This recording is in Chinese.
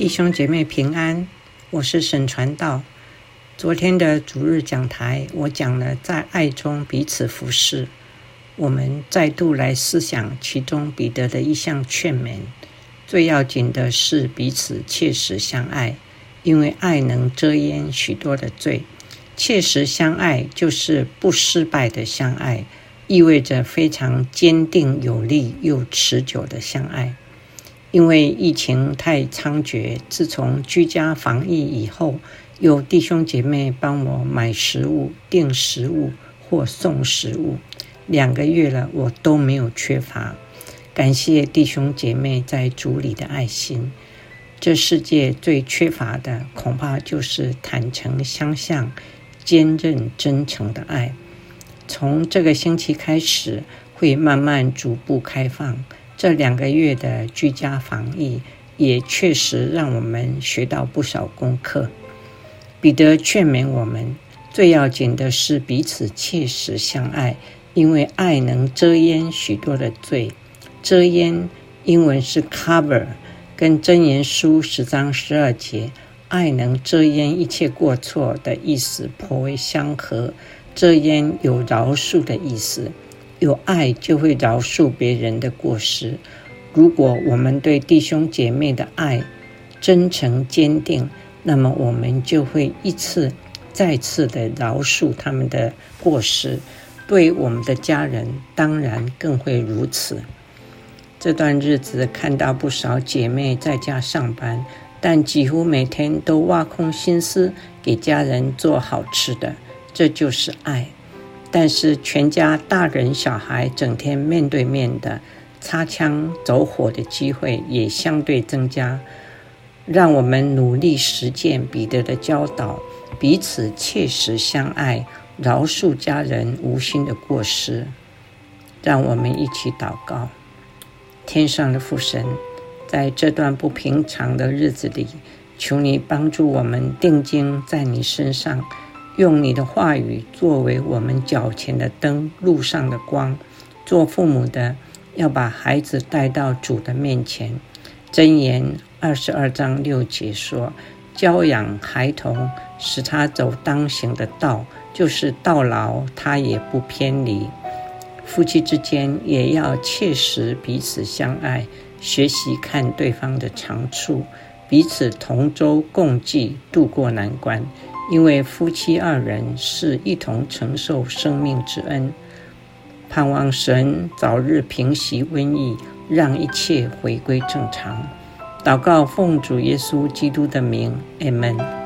弟兄姐妹平安，我是沈传道。昨天的主日讲台，我讲了在爱中彼此服侍。我们再度来思想其中彼得的一项劝勉，最要紧的是彼此切实相爱，因为爱能遮掩许多的罪。切实相爱就是不失败的相爱，意味着非常坚定有力又持久的相爱。因为疫情太猖獗，自从居家防疫以后，有弟兄姐妹帮我买食物、订食物或送食物，2个月了，我都没有缺乏。感谢弟兄姐妹在主里的爱心。这世界最缺乏的，恐怕就是坦诚相向、坚韧真诚的爱。从这个星期开始，会慢慢逐步开放。这2个月的居家防疫也确实让我们学到不少功课。彼得劝勉我们，最要紧的是彼此切实相爱，因为爱能遮掩许多的罪。遮掩英文是 cover， 跟箴言书10章12节爱能遮掩一切过错的意思颇为相合。遮掩有饶恕的意思，有爱就会饶恕别人的过失。如果我们对弟兄姐妹的爱真诚坚定，那么我们就会一次再次的饶恕他们的过失。对我们的家人当然更会如此。这段日子看到不少姐妹在家上班，但几乎每天都挖空心思给家人做好吃的，这就是爱。但是全家大人小孩整天面对面的擦枪走火的机会也相对增加，让我们努力实践彼得的教导，彼此切实相爱，饶恕家人无心的过失。让我们一起祷告。天上的父神，在这段不平常的日子里，求你帮助我们定睛在你身上，用你的话语作为我们脚前的灯，路上的光。做父母的要把孩子带到主的面前。箴言22章6节说，教养孩童，使他走当行的道，就是到老他也不偏离。夫妻之间也要切实彼此相爱，学习看对方的长处，彼此同舟共济，度过难关。因为夫妻2人是一同承受生命之恩。盼望神早日平息瘟疫，让一切回归正常。祷告奉主耶稣基督的名，阿们。